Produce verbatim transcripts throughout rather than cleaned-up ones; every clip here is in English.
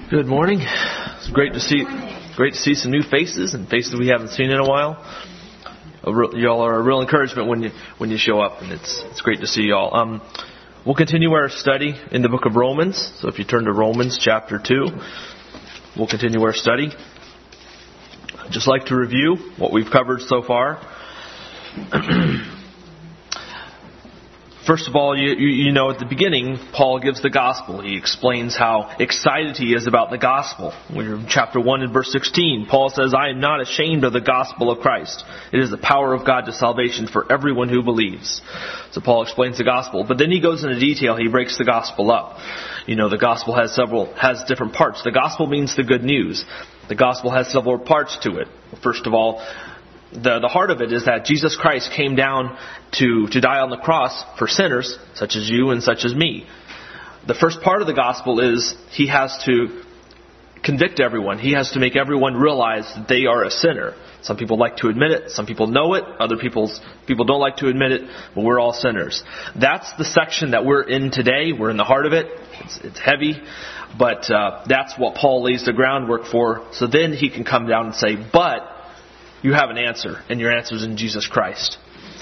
Good morning. It's great to see, great to see some new faces and faces we haven't seen in a while. A real, y'all are a real encouragement when you when you show up, and it's it's great to see y'all. Um, we'll continue our study in the book of Romans. So if you turn to Romans chapter two, we'll continue our study. I'd just like to review what we've covered so far. First of all, you, you, you know at the beginning, Paul gives the gospel. He explains how excited he is about the gospel. We're in chapter one and verse sixteen. Paul says, I am not ashamed of the gospel of Christ. It is the power of God to salvation for everyone who believes. So Paul explains the gospel. But then he goes into detail. He breaks the gospel up. You know, the gospel has several, has different parts. The gospel means the good news. The gospel has several parts to it. First of all, The, the heart of it is that Jesus Christ came down to, to die on the cross for sinners, such as you and such as me. The first part of the gospel is He has to convict everyone. He has to make everyone realize that they are a sinner. Some people like to admit it. Some people know it. Other people's, people don't like to admit it. But we're all sinners. That's the section that we're in today. We're in the heart of it. It's, it's heavy. But uh, that's what Paul lays the groundwork for. So then he can come down and say, but you have an answer, and your answer is in Jesus Christ.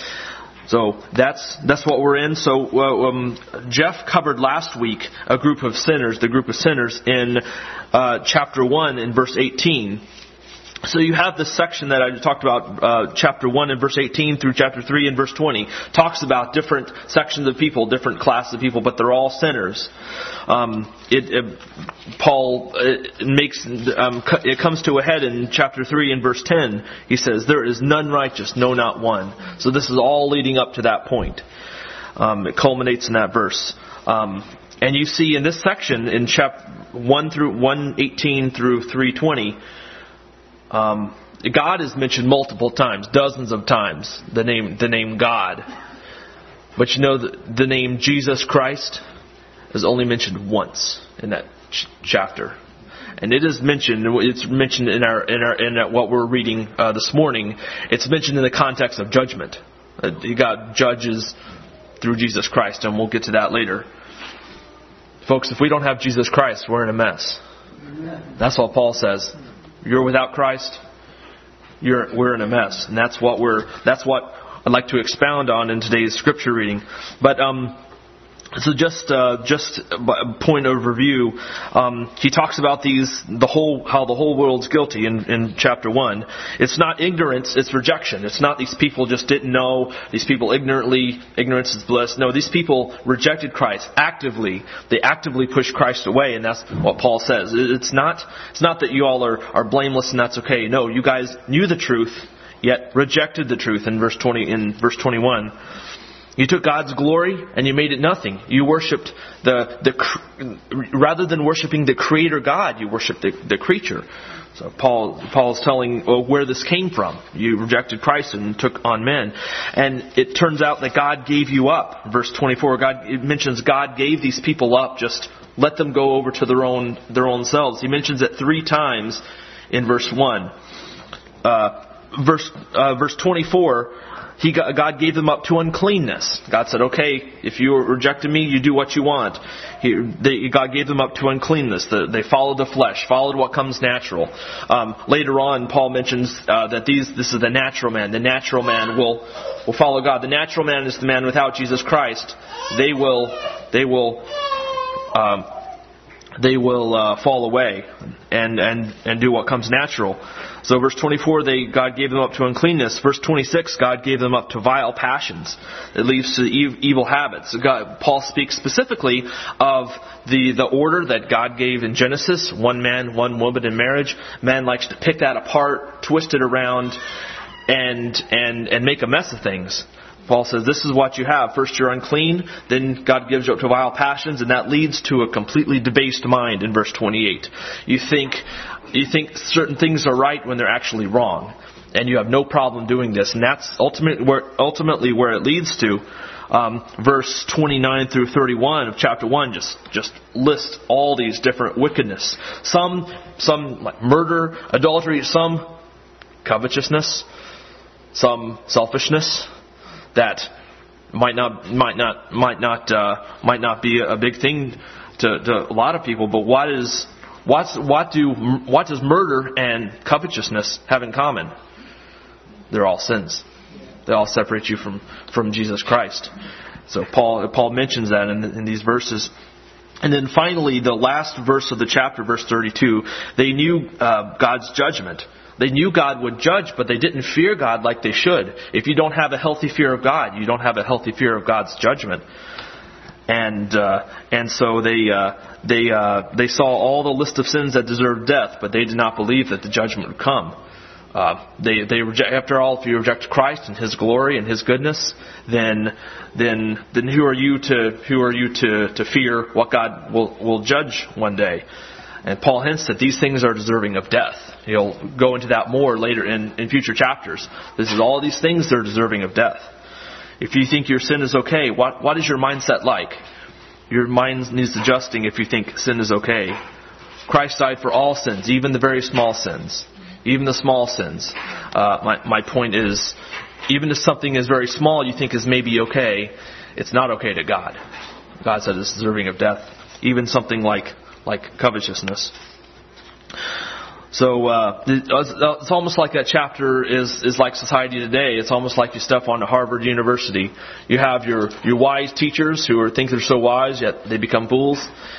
So that's that's what we're in. So uh, um, Jeff covered last week a group of sinners, the group of sinners in uh, chapter one in verse eighteen. So you have this section that I talked about, uh, chapter one and verse eighteen through chapter three and verse twenty. Talks about different sections of people, different classes of people, but they're all sinners. Um, it, it, Paul it makes um, it comes to a head in chapter three and verse ten. He says, there is none righteous, no, not one. So this is all leading up to that point. Um, it culminates in that verse. Um, and you see in this section, in chapter one through one eighteen through three twenty, Um, God is mentioned multiple times, dozens of times, the name the name God. But you know, the, the name Jesus Christ is only mentioned once in that ch- chapter. And it is mentioned, it's mentioned in our in our in our, what we're reading uh, this morning. It's mentioned in the context of judgment. Uh, God judges through Jesus Christ, and we'll get to that later. Folks, if we don't have Jesus Christ, we're in a mess. That's what Paul says. You're without Christ, you're we're in a mess, and that's what we're that's what I'd like to expound on in today's scripture reading. But um, so just uh, just a point of review. Um, he talks about these the whole how the whole world's guilty in, in chapter one. It's not ignorance, it's rejection. It's not these people just didn't know. These people ignorantly ignorance is bliss. No, these people rejected Christ actively. They actively pushed Christ away, and that's what Paul says. It's not it's not that you all are, are blameless and that's okay. No, you guys knew the truth, yet rejected the truth. In verse twenty, in verse twenty-one. You took God's glory and you made it nothing. You worshipped the the rather than worshiping the Creator God, you worshipped the, the creature. So Paul Paul's telling well, where this came from. You rejected Christ and took on men, and it turns out that God gave you up. Verse twenty-four, God it mentions God gave these people up. Just let them go over to their own their own selves. He mentions it three times in verse one. Uh, verse uh, verse twenty-four. He got, God gave them up to uncleanness. God said, okay, if you rejected me, you do what you want. He, they, God gave them up to uncleanness. The, they followed the flesh, followed what comes natural. Um, later on, Paul mentions uh, that these this is the natural man. The natural man will will follow God. The natural man is the man without Jesus Christ. They will they will um, they will uh, fall away and, and, and do what comes natural. So verse twenty-four, they God gave them up to uncleanness. Verse twenty-six, God gave them up to vile passions. It leads to ev- evil habits. God, Paul speaks specifically of the, the order that God gave in Genesis, one man, one woman in marriage. Man likes to pick that apart, twist it around, and and and make a mess of things. Paul says, this is what you have. First you're unclean, then God gives you up to vile passions, and that leads to a completely debased mind in verse twenty-eight. You think you think certain things are right when they're actually wrong, and you have no problem doing this. And that's ultimately where, ultimately where it leads to. Um, verse twenty-nine through thirty-one of chapter one just, just lists all these different wickedness. Some, some like murder, adultery, some covetousness, some selfishness. That might not might not might not uh, might not be a big thing to, to a lot of people, but what is What's, what do what does murder and covetousness have in common? They're all sins. They all separate you from, from Jesus Christ. So Paul Paul mentions that in, in these verses. And then finally, the last verse of the chapter, verse thirty-two, they knew uh, God's judgment. They knew God would judge, but they didn't fear God like they should. If you don't have a healthy fear of God, you don't have a healthy fear of God's judgment. And uh, and so they uh, they uh, they saw all the list of sins that deserved death, but they did not believe that the judgment would come. Uh, they they reject, after all, if you reject Christ and His glory and His goodness, then then then who are you to who are you to, to fear what God will will judge one day? And Paul hints that these things are deserving of death. He'll go into that more later in, in future chapters. This is all these things that are deserving of death. If you think your sin is okay, what what is your mindset like? Your mind needs adjusting if you think sin is okay. Christ died for all sins, even the very small sins. Even the small sins. Uh, my, my point is, even if something is very small you think is maybe okay, it's not okay to God. God said it's deserving of death. Even something like, like covetousness. So uh, it's almost like that chapter is, is like society today. It's almost like you step onto Harvard University. You have your, your wise teachers who are, think they're so wise, yet they become fools.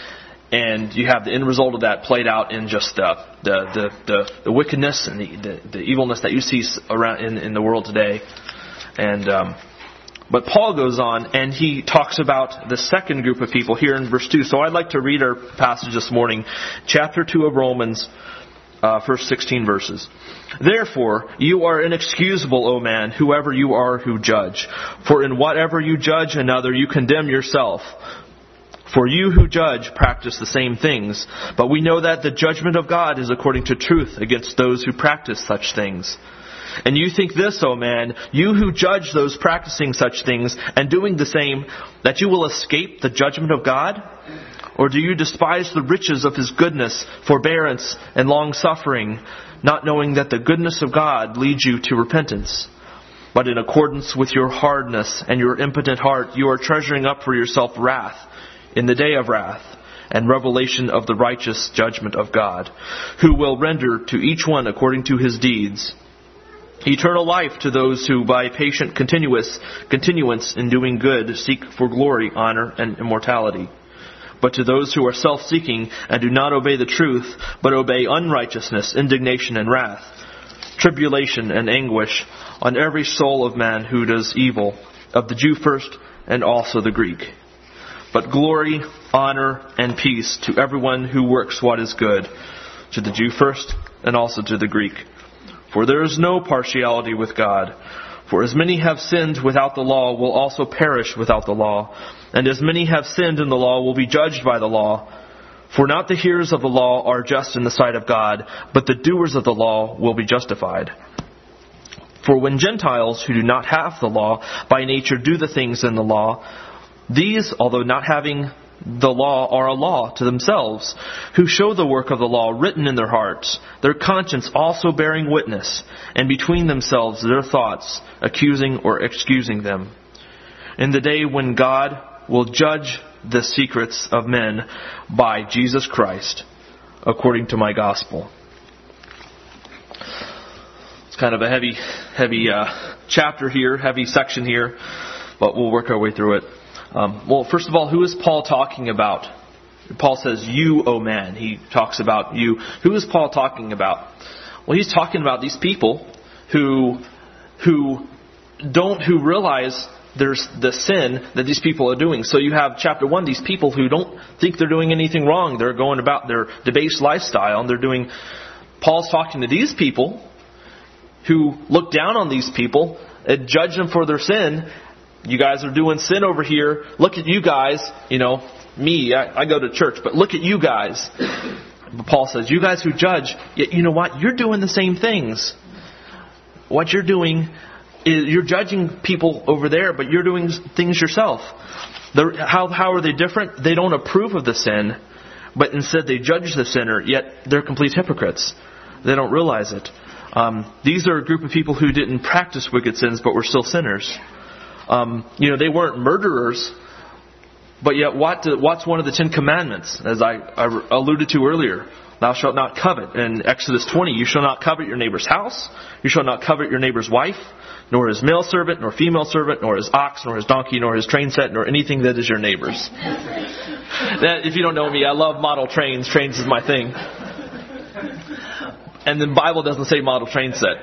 And you have the end result of that played out in just uh, the, the, the, the wickedness and the, the, the evilness that you see around in, in the world today. And um, but Paul goes on and he talks about the second group of people here in verse two. So I'd like to read our passage this morning, chapter two of Romans, uh, first sixteen verses. Therefore, you are inexcusable, O man, whoever you are who judge. For in whatever you judge another, you condemn yourself. For you who judge practice the same things, but we know that the judgment of God is according to truth against those who practice such things. And you think this, O man, you who judge those practicing such things and doing the same, that you will escape the judgment of God? Or do you despise the riches of His goodness, forbearance, and long-suffering, not knowing that the goodness of God leads you to repentance? But in accordance with your hardness and your impotent heart, you are treasuring up for yourself wrath, in the day of wrath and revelation of the righteous judgment of God, who will render to each one according to his deeds. Eternal life to those who by patient continuous, continuance in doing good seek for glory, honor, and immortality. But to those who are self-seeking and do not obey the truth, but obey unrighteousness, indignation, and wrath, tribulation and anguish on every soul of man who does evil, of the Jew first and also the Greek. But glory, honor, and peace to everyone who works what is good, to the Jew first and also to the Greek. For there is no partiality with God. For as many have sinned without the law will also perish without the law. And as many have sinned in the law will be judged by the law. For not the hearers of the law are just in the sight of God, but the doers of the law will be justified. For when Gentiles who do not have the law by nature do the things in the law, these, although not having the law, are a law to themselves, who show the work of the law written in their hearts, their conscience also bearing witness, and between themselves their thoughts, accusing or excusing them. In the day when God will judge the secrets of men by Jesus Christ, according to my gospel. It's kind of a heavy, heavy uh, chapter here, heavy section here, but we'll work our way through it. Um, well, first of all, who is Paul talking about? Paul says, you, O man. He talks about you. Who is Paul talking about? Well, he's talking about these people who who don't, who realize there's the sin that these people are doing. So you have chapter one, these people who don't think they're doing anything wrong. They're going about their debased lifestyle, and they're doing. Paul's talking to these people who look down on these people and judge them for their sin. You guys are doing sin over here. Look at you guys. You know, me, I, I go to church, but look at you guys. But Paul says, you guys who judge, you know what? You're doing the same things. What you're doing is you're judging people over there, but you're doing things yourself. They're, how, how are they different? They don't approve of the sin, but instead they judge the sinner, yet they're complete hypocrites. They don't realize it. Um, these are a group of people who didn't practice wicked sins, but were still sinners. Um, you know, they weren't murderers, But yet, what do, what's one of the Ten Commandments? As I, I alluded to earlier, thou shalt not covet. In Exodus twenty, you shall not covet your neighbor's house. You shall not covet your neighbor's wife, nor his male servant, nor female servant, nor his ox, nor his donkey, nor his train set, nor anything that is your neighbor's. That, if you don't know me, I love model trains. Trains is my thing. And the Bible doesn't say model train set.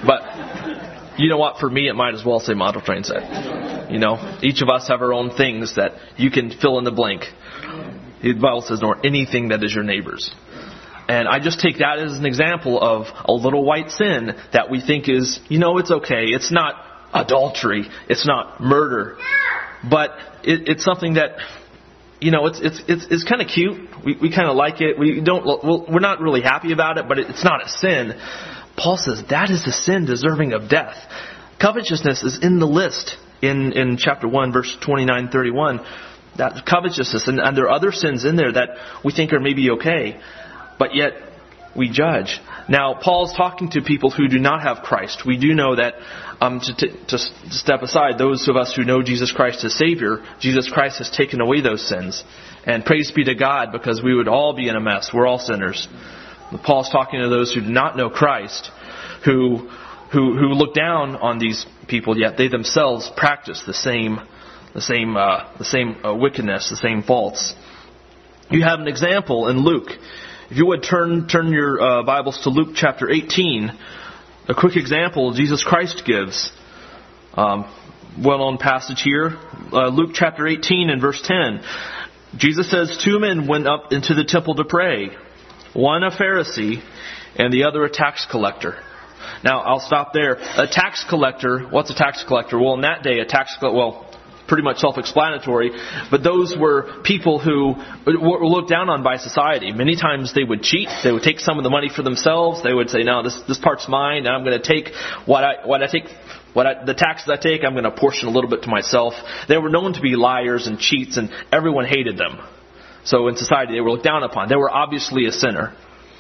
But you know what? For me, it might as well say model train set. You know, each of us have our own things that you can fill in the blank. The Bible says, nor anything that is your neighbor's. And I just take that as an example of a little white sin that we think is, you know, it's okay. It's not adultery. It's not murder. But it, it's something that, you know, it's it's it's, it's kind of cute. We we kind of like it. We don't. Well, we're not really happy about it, but it, it's not a sin. Paul says that is the sin deserving of death. Covetousness is in the list in in chapter one, verse twenty-nine, thirty-one. That covetousness, and, and there are other sins in there that we think are maybe okay. But yet, we judge. Now, Paul's talking to people who do not have Christ. We do know that, um, to, to, to step aside, those of us who know Jesus Christ as Savior, Jesus Christ has taken away those sins. And praise be to God, because we would all be in a mess. We're all sinners. Paul's talking to those who do not know Christ, who who who look down on these people, yet they themselves practice the same the same uh, the same uh, wickedness, the same faults. You have an example in Luke. If you would turn turn your uh, Bibles to Luke chapter eighteen, a quick example Jesus Christ gives. Um, well-known passage here, uh, Luke chapter eighteen and verse ten. Jesus says, two men went up into the temple to pray, one a Pharisee and the other a tax collector. Now, I'll stop there. A tax collector, what's a tax collector? Well, in that day, a tax collector, well, pretty much self-explanatory, but those were people who were looked down on by society. Many times they would cheat. They would take some of the money for themselves. They would say, no, this this part's mine, and I'm going to take what I what I take, what I, the taxes I take, I'm going to portion a little bit to myself. They were known to be liars and cheats, and everyone hated them. So in society, they were looked down upon. They were obviously a sinner.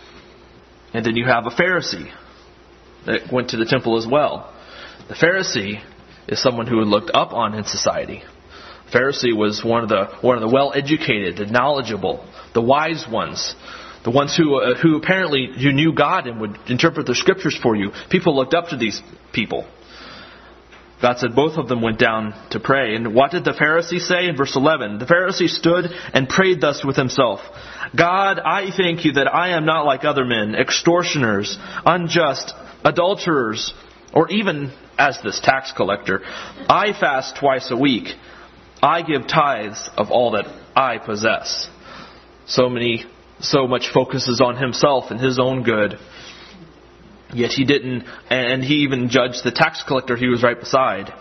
And then you have a Pharisee that went to the temple as well. The Pharisee is someone who was looked up on in society. The Pharisee was one of the one of the well-educated, the knowledgeable, the wise ones, the ones who uh, who apparently who knew God and would interpret the scriptures for you. People looked up to these people. God said both of them went down to pray. And what did the Pharisee say in verse eleven? The Pharisee stood and prayed thus with himself. God, I thank you that I am not like other men, extortioners, unjust, adulterers, or even as this tax collector. I fast twice a week. I give tithes of all that I possess. So many, so much focuses on himself and his own good. Yet he didn't, and he even judged the tax collector he was right beside.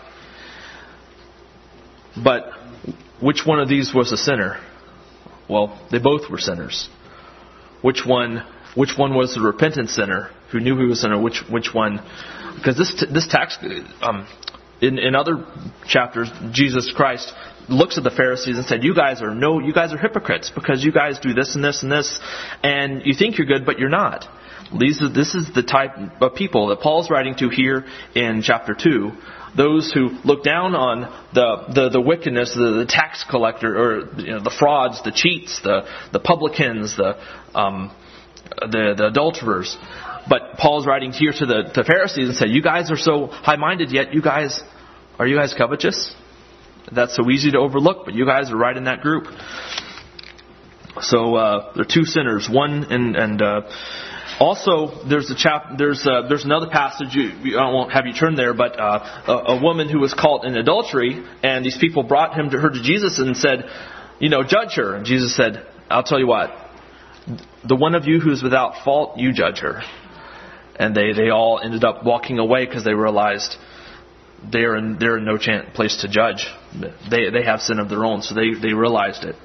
But which one of these was a sinner? Well, they both were sinners. Which one? Which one was the repentant sinner who knew he was a sinner? Which which one? Because this this tax, um, in in other chapters, Jesus Christ looks at the Pharisees and said, "You guys are no, you guys are hypocrites because you guys do this and this and this, and you think you're good, but you're not." These are, this is the type of people that Paul's writing to here in chapter two. Those who look down on the the, the wickedness, the, the tax collector, or you know, the frauds, the cheats, the the publicans, the um, the the adulterers. But Paul's writing here to the, the Pharisees and said, "You guys are so high-minded, yet you guys are you guys covetous? That's so easy to overlook, but you guys are right in that group." So uh, there are two sinners, one and and. Uh, Also, there's a chap. There's a, there's another passage. You, I won't have you turn there, but uh, a, a woman who was caught in adultery, and these people brought him to her to Jesus and said, "You know, judge her." And Jesus said, "I'll tell you what. The one of you who's without fault, you judge her." And they, they all ended up walking away because they realized they're in they're in no chance, place to judge. They they have sin of their own, so they they realized it.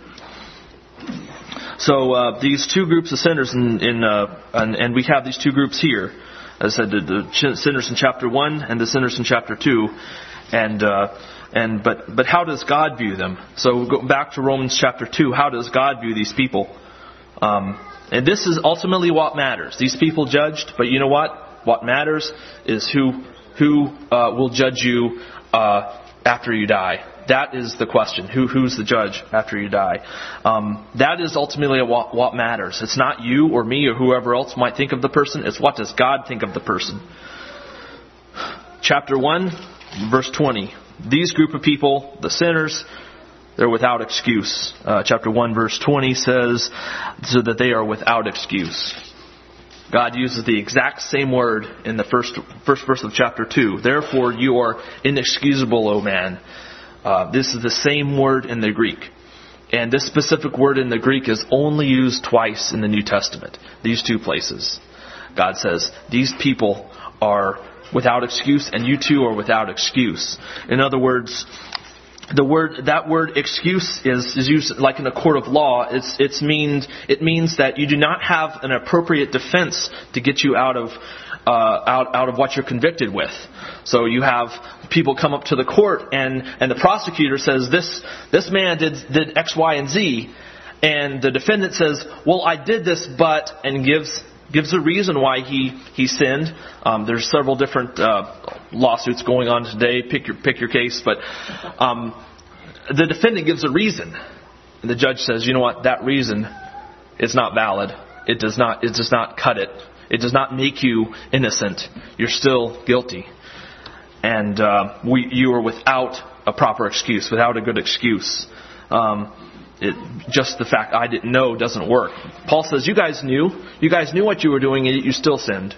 So uh, these two groups of sinners, in, in uh, and, and we have these two groups here. As I said, the, the sinners in chapter one and the sinners in chapter two, and uh, and but but how does God view them? So go back to Romans chapter two. How does God view these people? Um, and this is ultimately what matters. These people judged, but you know what? What matters is who who uh, will judge you uh, after you die? That is the question. Who who's the judge after you die? Um, that is ultimately what, what matters. It's not you or me or whoever else might think of the person. It's what does God think of the person. Chapter one, verse twenty. These group of people, the sinners, they're without excuse. Uh, chapter one, verse twenty says, so that they are without excuse. God uses the exact same word in the first first verse of chapter two. Therefore you are inexcusable, O man. Uh, this is the same word in the Greek. And this specific word in the Greek is only used twice in the New Testament. These two places. God says, these people are without excuse, and you too are without excuse. In other words, the word that word excuse is, is used like in a court of law. It's it's means it means that you do not have an appropriate defense to get you out of uh, out out of what you're convicted with. So you have people come up to the court, and, and the prosecutor says this this man did did X, Y, and Z, and the defendant says, well, I did this, but and gives gives a reason why he he sinned. Um, there's several different uh, lawsuits going on today. Pick your pick your case, but um, the defendant gives a reason, and the judge says, you know what, that reason is not valid. It does not it does not cut it. It does not make you innocent. You're still guilty. And uh, we, you are without a proper excuse, without a good excuse. Um, it, just the fact I didn't know doesn't work. Paul says, you guys knew. You guys knew what you were doing, and you still sinned.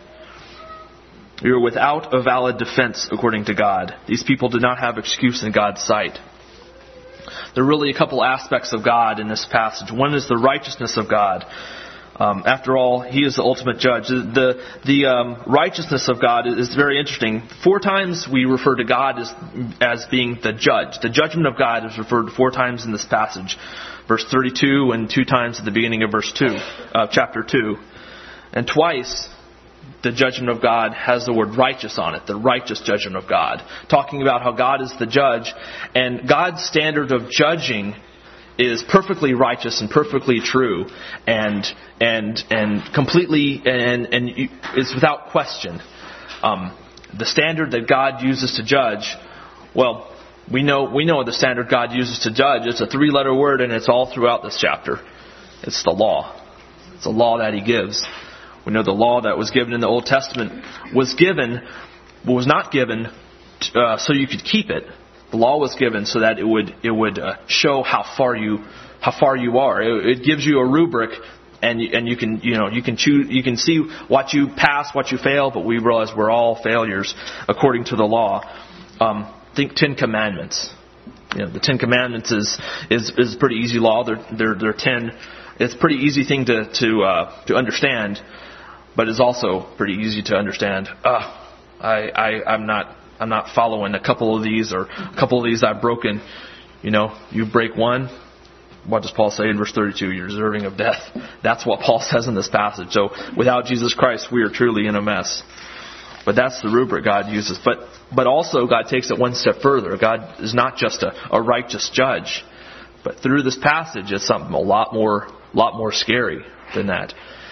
You're without a valid defense according to God. These people did not have excuse in God's sight. There are really a couple aspects of God in this passage. One is the righteousness of God. Um, after all, He is the ultimate judge. The the um, righteousness of God is very interesting. Four times we refer to God as as being the judge. The judgment of God is referred to four times in this passage, verse thirty-two, and two times at the beginning of verse two, uh, chapter two, and twice the judgment of God has the word righteous on it. The righteous judgment of God, talking about how God is the judge, and God's standard of judging is perfectly righteous and perfectly true, and and and completely and and is without question. Um, the standard that God uses to judge, well, we know we know the standard God uses to judge. It's a three-letter word, and it's all throughout this chapter. It's the law. It's a law that He gives. We know the law that was given in the Old Testament was given, was not given uh, so you could keep it. The law was given so that it would it would uh, show how far you how far you are. It, it gives you a rubric, and you, and you can you know you can choose you can see what you pass, what you fail. But we realize we're all failures according to the law. Um, think Ten Commandments. You know, the Ten Commandments is is is a pretty easy law. They're they're they're ten. It's a pretty easy thing to to uh, to understand, but it's also pretty easy to understand. Uh, I I I'm not. I'm not following a couple of these, or a couple of these I've broken. You know, you break one, what does Paul say in verse thirty-two? You're deserving of death. That's what Paul says in this passage. So without Jesus Christ, we are truly in a mess. But that's the rubric God uses. But but also God takes it one step further. God is not just a, a righteous judge. But through this passage, it's something a lot more, lot more scary than that.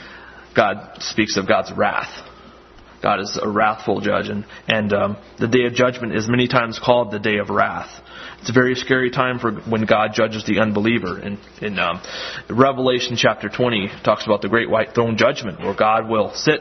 God speaks of God's wrath. God is a wrathful judge, and, and um, the day of judgment is many times called the day of wrath. It's a very scary time for when God judges the unbeliever. In, in um, Revelation chapter twenty talks about the great white throne judgment, where God will sit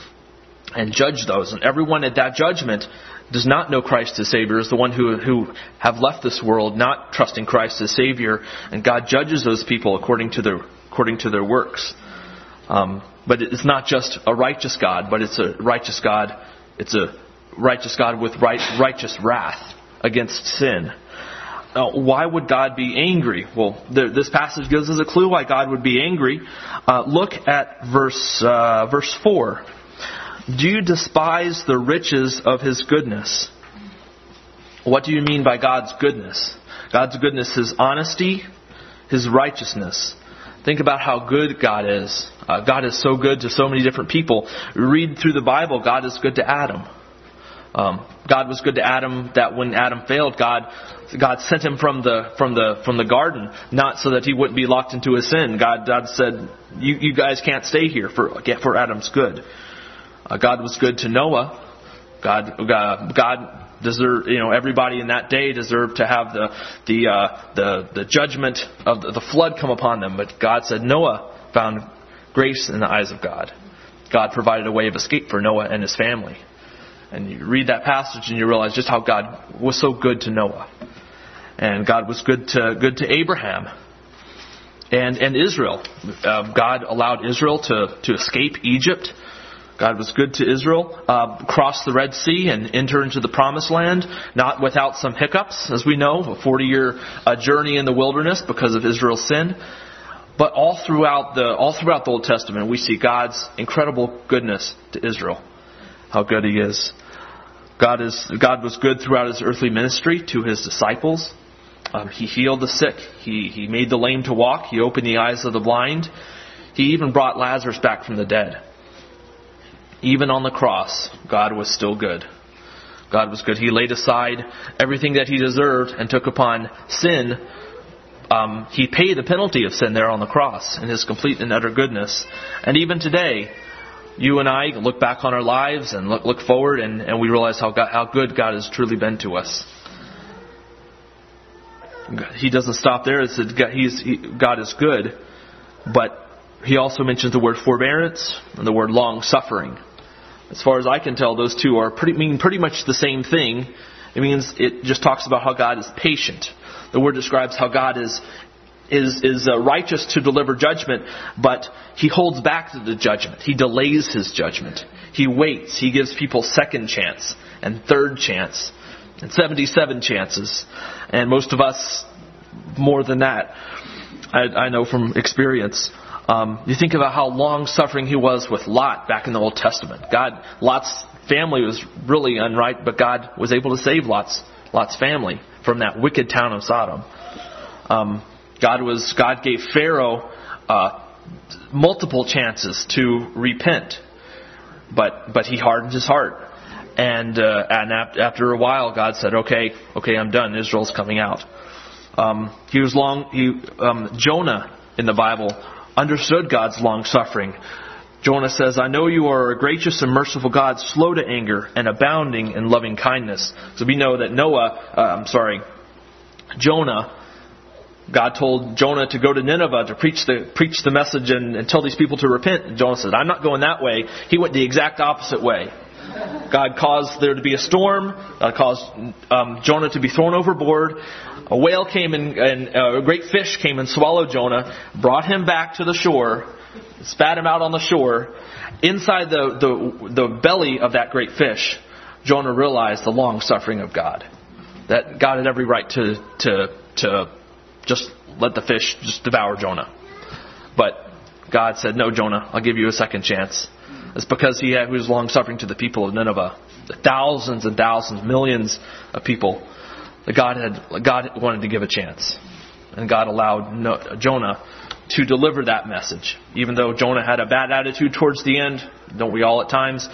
and judge those. And everyone at that judgment does not know Christ as Savior, is the one who who have left this world not trusting Christ as Savior, and God judges those people according to their according to their works. Um, but it's not just a righteous God, but it's a righteous God. It's a righteous God with right, righteous wrath against sin. Now, why would God be angry? Well, the, this passage gives us a clue why God would be angry. Uh, look at verse uh, verse four. Do you despise the riches of His goodness? What do you mean by God's goodness? God's goodness is honesty, His righteousness. Think about how good God is. Uh, God is so good to so many different people. Read through the Bible, God is good to Adam. Um, God was good to Adam that when Adam failed, God God sent him from the from the from the garden, not so that he wouldn't be locked into his sin. God God said, "You you guys can't stay here for for Adam's good." Uh, God was good to Noah. God God God deserve, you know, everybody in that day deserved to have the the uh, the the judgment of the, the flood come upon them. But God said Noah found grace in the eyes of God. God provided a way of escape for Noah and his family. And you read that passage and you realize just how God was so good to Noah, and God was good to good to Abraham. And and Israel, uh, God allowed Israel to, to escape Egypt. God was good to Israel, uh, cross the Red Sea and enter into the Promised Land, not without some hiccups, as we know, a forty-year uh, journey in the wilderness because of Israel's sin. But all throughout the all throughout the Old Testament, we see God's incredible goodness to Israel. How good He is. God is God was good throughout His earthly ministry to His disciples. Um, he healed the sick. He he made the lame to walk. He opened the eyes of the blind. He even brought Lazarus back from the dead. Even on the cross, God was still good. God was good. He laid aside everything that He deserved and took upon sin. Um, he paid the penalty of sin there on the cross in His complete and utter goodness. And even today, you and I look back on our lives and look, look forward, and, and we realize how God, how good God has truly been to us. He doesn't stop there. It said he's, he, God is good, but He also mentions the word forbearance and the word long-suffering. As far as I can tell, those two are pretty mean pretty much the same thing. It means it just talks about how God is patient. The word describes how God is is is uh, righteous to deliver judgment, but He holds back the judgment. He delays His judgment. He waits. He gives people second chance and third chance and seventy-seven chances, and most of us more than that. I, I know from experience. Um, you think about how long-suffering He was with Lot back in the Old Testament. God, Lot's family was really unright, but God was able to save Lot's Lot's family from that wicked town of Sodom. Um, God was God gave Pharaoh uh, multiple chances to repent, but but he hardened his heart, and uh, and after a while, God said, "Okay, okay, I'm done. Israel's coming out." Um, he was long. He um, Jonah in the Bible understood God's long-suffering. Jonah says, "I know you are a gracious and merciful God, slow to anger and abounding in loving kindness." So we know that Noah, uh, I'm sorry, Jonah, God told Jonah to go to Nineveh to preach the preach the message and, and tell these people to repent. And Jonah said, "I'm not going that way." He went the exact opposite way. God caused there to be a storm. God caused um, Jonah to be thrown overboard. A whale came and, and uh, a great fish came and swallowed Jonah, brought him back to the shore, spat him out on the shore. Inside the, the, the belly of that great fish, Jonah realized the long suffering of God. That God had every right to to to just let the fish just devour Jonah. But God said, "No, Jonah, I'll give you a second chance." It's because he, had, he was long-suffering to the people of Nineveh. The thousands and thousands, millions of people. That God had, God wanted to give a chance. And God allowed no, Jonah to deliver that message. Even though Jonah had a bad attitude towards the end, don't we all at times?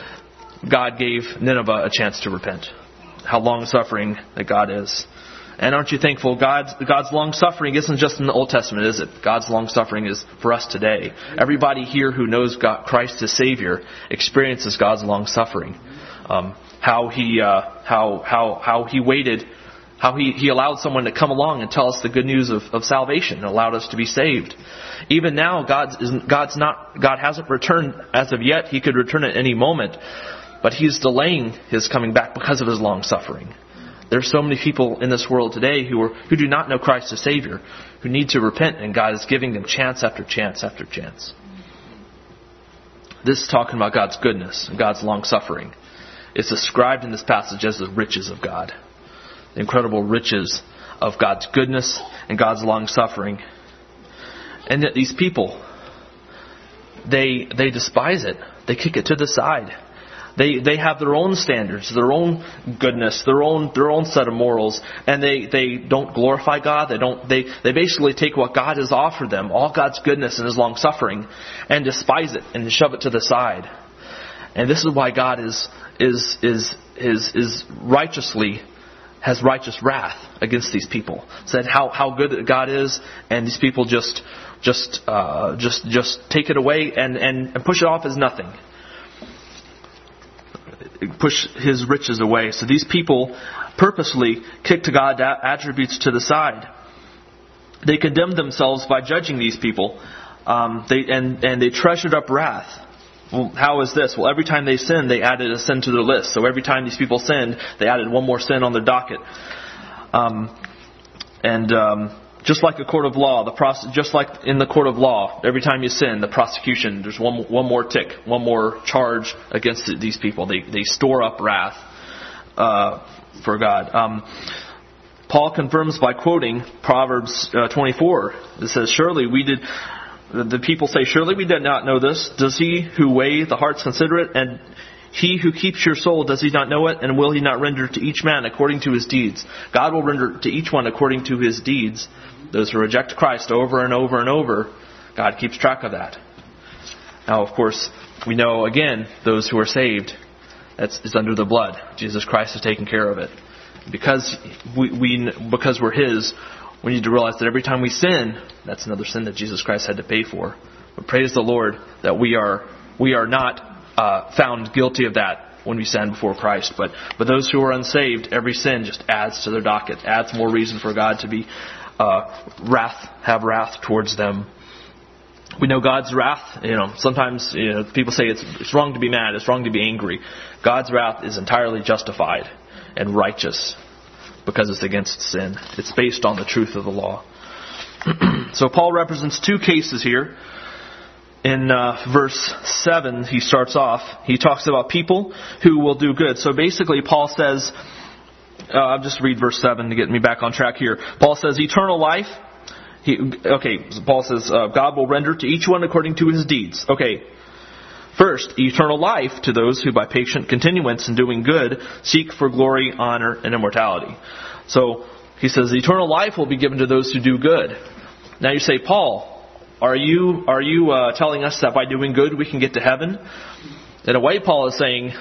God gave Nineveh a chance to repent. How long-suffering that God is. And aren't you thankful God's, God's long-suffering isn't just in the Old Testament, is it? God's long-suffering is for us today. Everybody here who knows God, Christ as Savior experiences God's long-suffering. Um, how He uh, how how how He waited, how He, he allowed someone to come along and tell us the good news of, of salvation and allowed us to be saved. Even now, God's God's not God hasn't returned as of yet. He could return at any moment, but He's delaying His coming back because of His long-suffering. There's so many people in this world today who are who do not know Christ as Savior, who need to repent, and God is giving them chance after chance after chance. This is talking about God's goodness and God's long-suffering. It's described in this passage as the riches of God. The incredible riches of God's goodness and God's long-suffering. And yet these people, they they despise it. They kick it to the side. They they have their own standards, their own goodness, their own their own set of morals, and they, they don't glorify God. They don't they, they basically take what God has offered them, all God's goodness and His long suffering, and despise it and shove it to the side. And this is why God is is is is is righteously has righteous wrath against these people. Said how how good God is, and these people just just uh, just just take it away and, and, and push it off as nothing. push His riches away. So these people purposely kicked God's attributes to the side. They condemned themselves by judging these people, um, they and and they treasured up wrath. Well, how is this? Well, every time they sinned, they added a sin to their list. So every time these people sinned, they added one more sin on their docket. Um, and um, just like a court of law, the process, just like in the court of law, every time you sin, the prosecution, there's one one more tick, one more charge against these people. They they store up wrath uh, for God. Um, Paul confirms by quoting Proverbs uh, twenty-four. It says, "Surely we did." The people say, "Surely we did not know this. Does He who weigh the hearts consider it? And He who keeps your soul, does He not know it? And will He not render to each man according to his deeds?" God will render to each one according to his deeds. Those who reject Christ over and over and over, God keeps track of that. Now, of course, we know, again, those who are saved, that's is under the blood. Jesus Christ has taken care of it. Because we, we because we're His, we need to realize that every time we sin, that's another sin that Jesus Christ had to pay for. But praise the Lord that we are we are not uh, found guilty of that when we stand before Christ. But but those who are unsaved, every sin just adds to their docket, adds more reason for God to be uh, wrath, have wrath towards them. We know God's wrath. You know, sometimes you know people say it's it's wrong to be mad, it's wrong to be angry. God's wrath is entirely justified and righteous, because it's against sin. It's based on the truth of the law. So Paul represents two cases here. In uh, verse seven, he starts off, he talks about people who will do good. So basically Paul says, uh, I'll just read verse seven to get me back on track here. Paul says, eternal life. He, okay, so Paul says, uh, God will render to each one according to his deeds. Okay. First, eternal life to those who by patient continuance in doing good seek for glory, honor, and immortality. So, he says eternal life will be given to those who do good. Now you say, Paul, are you are you uh, telling us that by doing good we can get to heaven? In a way, Paul is saying,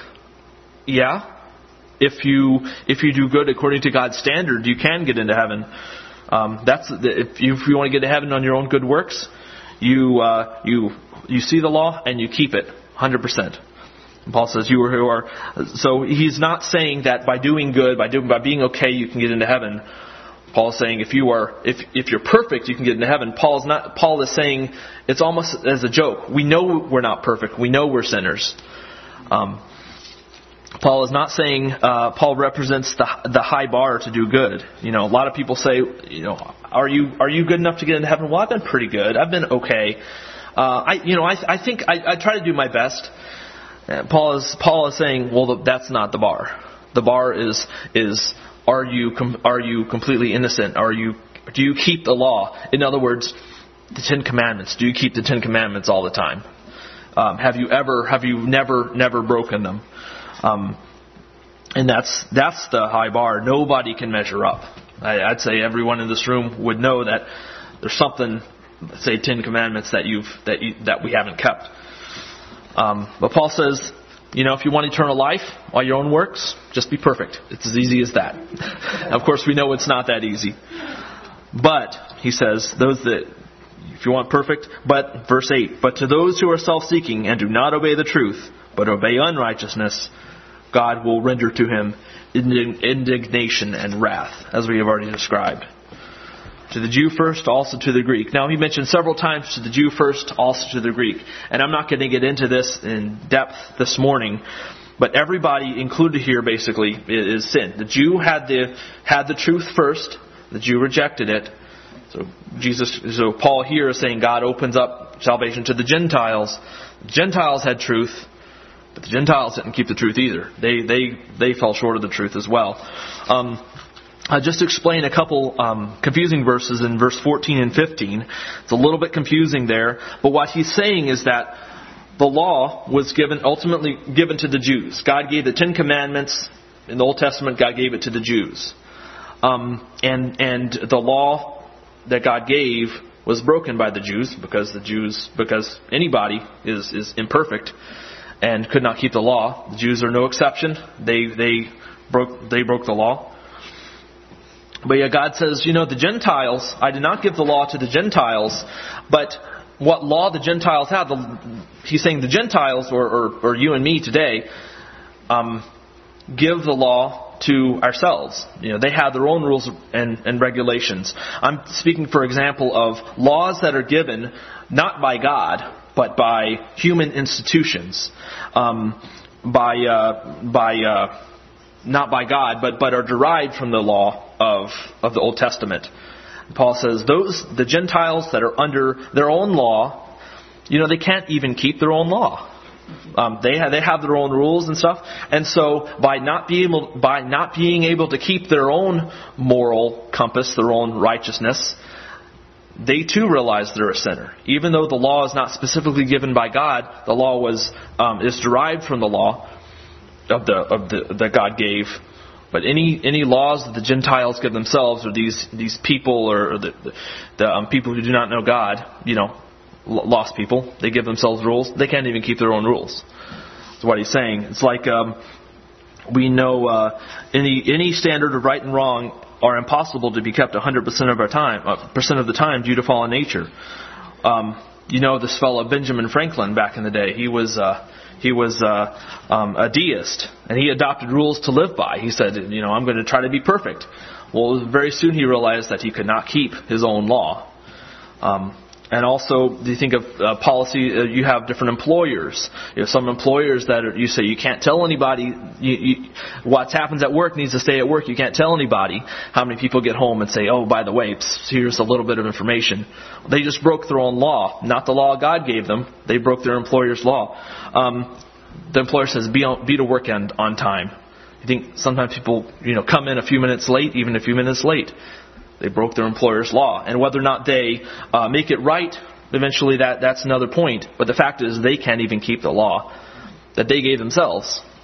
yeah, if you if you do good according to God's standard, you can get into heaven. Um, that's if you, if you want to get to heaven on your own good works, you uh, you you see the law and you keep it. one hundred percent. And Paul says, you who are, so he's not saying that by doing good, by doing, by being okay, you can get into heaven. Paul is saying if you are, if, if you're perfect, you can get into heaven. Paul's not, Paul is saying it's almost as a joke. We know we're not perfect. We know we're sinners. Um, Paul is not saying, uh, Paul represents the, the high bar to do good. You know, a lot of people say, you know, are you, are you good enough to get into heaven? Well, I've been pretty good. I've been okay. Uh, I, you know, I, I think I, I try to do my best. Uh, Paul is Paul is saying, well, that's not the bar. The bar is is are you com- are you completely innocent? Are you do you keep the law? In other words, the Ten Commandments. Do you keep the Ten Commandments all the time? Um, have you ever have you never never broken them? Um, and that's that's the high bar. Nobody can measure up. I, I'd say everyone in this room would know that there's something. Say Ten Commandments that you've that you, that we haven't kept. Um, but Paul says, you know, if you want eternal life by your own works, just be perfect. It's as easy as that. Of course, we know it's not that easy. But he says, those that if you want perfect, but verse eight, but to those who are self-seeking and do not obey the truth, but obey unrighteousness, God will render to him indignation and wrath, as we have already described. To the Jew first, also to the Greek. Now, he mentioned several times to the Jew first, also to the Greek. And I'm not going to get into this in depth this morning, but everybody included here basically is sin. The Jew had the had the truth first. The Jew rejected it. So Jesus, so Paul here is saying God opens up salvation to the Gentiles. The Gentiles had truth, but the Gentiles didn't keep the truth either. They they they fell short of the truth as well. Um, I'll just explain a couple um, confusing verses in verse fourteen and fifteen. It's a little bit confusing there, but what he's saying is that the law was given ultimately given to the Jews. God gave the Ten Commandments in the Old Testament. God gave it to the Jews, um, and and the law that God gave was broken by the Jews because the Jews because anybody is is imperfect and could not keep the law. The Jews are no exception. They they broke they broke the law. But yeah, God says, you know, the Gentiles, I did not give the law to the Gentiles, but what law the Gentiles have, the, he's saying the Gentiles, or, or, or you and me today, um, give the law to ourselves. You know, they have their own rules and, and regulations. I'm speaking, for example, of laws that are given not by God, but by human institutions, um, by uh, by uh, not by God, but but are derived from the law of of the Old Testament. Paul says those the Gentiles that are under their own law, you know, they can't even keep their own law. Um, they have they have their own rules and stuff, and so by not being able by not being able to keep their own moral compass, their own righteousness, they too realize they're a sinner. Even though the law is not specifically given by God, the law was um, is derived from the law of the of the that God gave. But any any laws that the Gentiles give themselves, or these these people, or, or the the, the um, people who do not know God, you know, lost people, they give themselves rules. They can't even keep their own rules. That's what he's saying. It's like um, we know uh, any any standard of right and wrong are impossible to be kept one hundred percent of our time, uh, percent of the time due to fallen nature. Um, you know this fellow Benjamin Franklin back in the day. He was uh, he was uh, um, a deist, and he adopted rules to live by. He said, you know, I'm going to try to be perfect. Well, very soon he realized that he could not keep his own law. Um, And also, do you think of uh, policy? Uh, you have different employers. You have some employers that are, you say you can't tell anybody. You, you, what happens at work needs to stay at work. You can't tell anybody. How many people get home and say, "Oh, by the way, psst, here's a little bit of information." They just broke their own law, not the law God gave them. They broke their employer's law. Um, the employer says, "Be on, be to work on, on time." You think sometimes people, you know, come in a few minutes late, even a few minutes late. They broke their employer's law. And whether or not they uh, make it right, eventually that, that's another point. But the fact is they can't even keep the law that they gave themselves.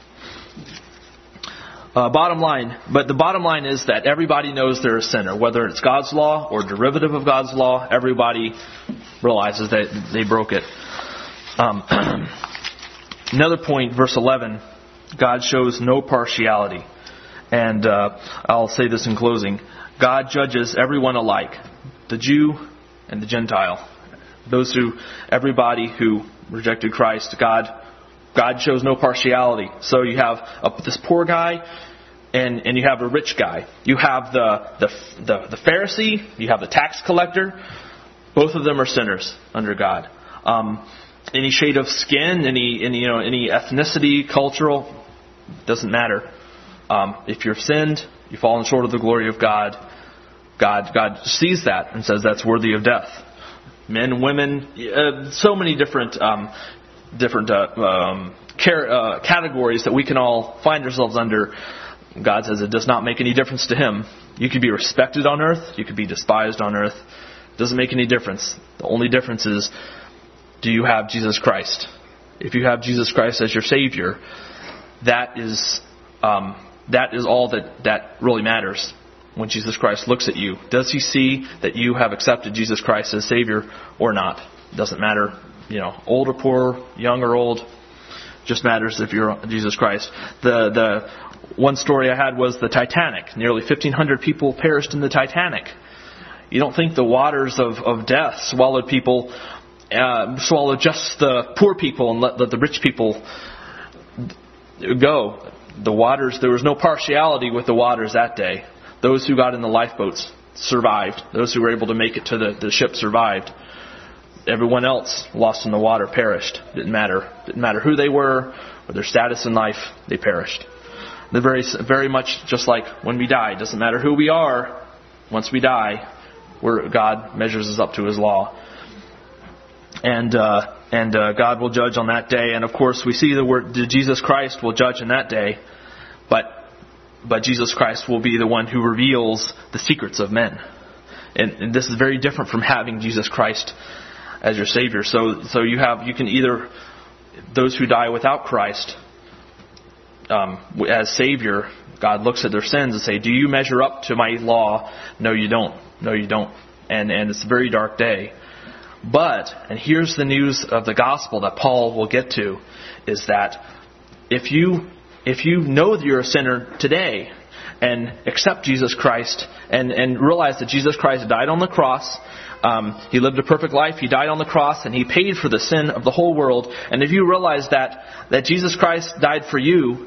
Uh, bottom line, but the bottom line is that everybody knows they're a sinner. Whether it's God's law or derivative of God's law, everybody realizes that they broke it. Um, another point, verse eleven, God shows no partiality. And uh, I'll say this in closing. God judges everyone alike, the Jew and the Gentile. Those who, everybody who rejected Christ, God, God shows no partiality. So you have a, this poor guy, and, and you have a rich guy. You have the, the the the Pharisee, you have the tax collector. Both of them are sinners under God. Um, any shade of skin, any any you know any ethnicity, cultural, doesn't matter. Um, if you've sinned, you've fallen short of the glory of God. God, God sees that and says that's worthy of death. Men, women, uh, so many different, um, different uh, um, car- uh, categories that we can all find ourselves under. God says it does not make any difference to Him. You could be respected on earth. You could be despised on earth. It doesn't make any difference. The only difference is, do you have Jesus Christ? If you have Jesus Christ as your Savior, that is. Um, That is all that, that really matters when Jesus Christ looks at you. Does He see that you have accepted Jesus Christ as Savior or not? It doesn't matter, you know, old or poor, young or old. It just matters if you're Jesus Christ. The the one story I had was the Titanic. Nearly fifteen hundred people perished in the Titanic. You don't think the waters of, of death swallowed people, uh, swallowed just the poor people and let, let the rich people go. The waters, there was no partiality with the waters that day. Those who got in the lifeboats survived. Those who were able to make it to the, the ship survived. Everyone else lost in the water perished. Didn't matter. Didn't matter who they were or their status in life. They perished. They're very, very much just like when we die. It doesn't matter who we are. Once we die, where God measures us up to His law. And uh, and uh, God will judge on that day. And of course, we see the word Jesus Christ will judge in that day. But but Jesus Christ will be the one who reveals the secrets of men. And, and this is very different from having Jesus Christ as your Savior. So so you have you can either those who die without Christ um, as Savior. God looks at their sins and say, "Do you measure up to my law?" No, you don't. No, you don't. And and it's a very dark day. But, and here's the news of the gospel that Paul will get to, is that if you if you know that you're a sinner today and accept Jesus Christ and, and realize that Jesus Christ died on the cross, um, He lived a perfect life, He died on the cross, and He paid for the sin of the whole world. And if you realize that that Jesus Christ died for you,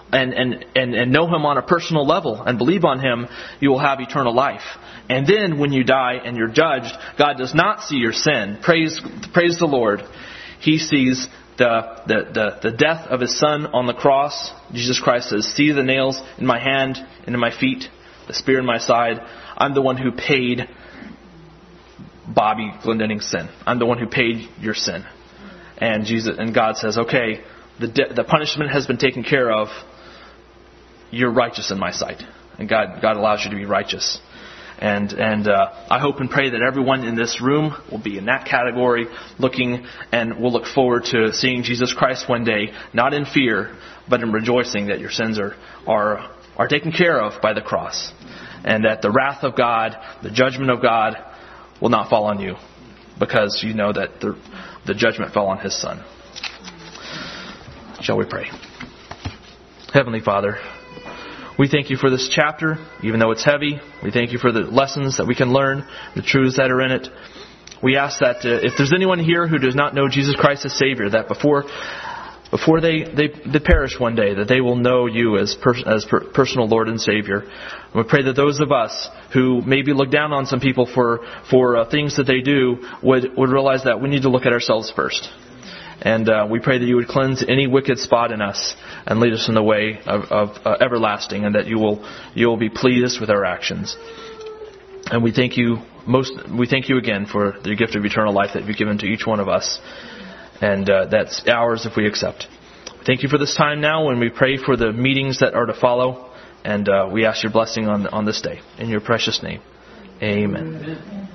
and, and, and, and know Him on a personal level and believe on Him, you will have eternal life. And then when you die and you're judged, God does not see your sin. Praise, praise the Lord. He sees the, the, the, the death of His Son on the cross. Jesus Christ says, see the nails in my hand and in my feet, the spear in my side. I'm the one who paid Bobby Glendenning's sin. I'm the one who paid your sin. And Jesus and God says, okay, the de- the punishment has been taken care of. You're righteous in my sight. And God God allows you to be righteous. And and uh, I hope and pray that everyone in this room will be in that category, looking and will look forward to seeing Jesus Christ one day, not in fear, but in rejoicing that your sins are are are taken care of by the cross. And that the wrath of God, the judgment of God, will not fall on you, because you know that the, the judgment fell on His Son. Shall we pray? Heavenly Father, we thank You for this chapter, even though it's heavy. We thank You for the lessons that we can learn, the truths that are in it. We ask that uh, if there's anyone here who does not know Jesus Christ as Savior, that before before they, they, they perish one day, that they will know You as, per, as per, personal Lord and Savior. And we pray that those of us who maybe look down on some people for for uh, things that they do would, would realize that we need to look at ourselves first. And uh, we pray that You would cleanse any wicked spot in us and lead us in the way of, of uh, everlasting, and that You will You will be pleased with our actions. And we thank You most. We thank You again for the gift of eternal life that You've given to each one of us. And uh, that's ours if we accept. Thank You for this time now, and we pray for the meetings that are to follow. And uh, we ask Your blessing on on this day. In Your precious name, amen. Amen.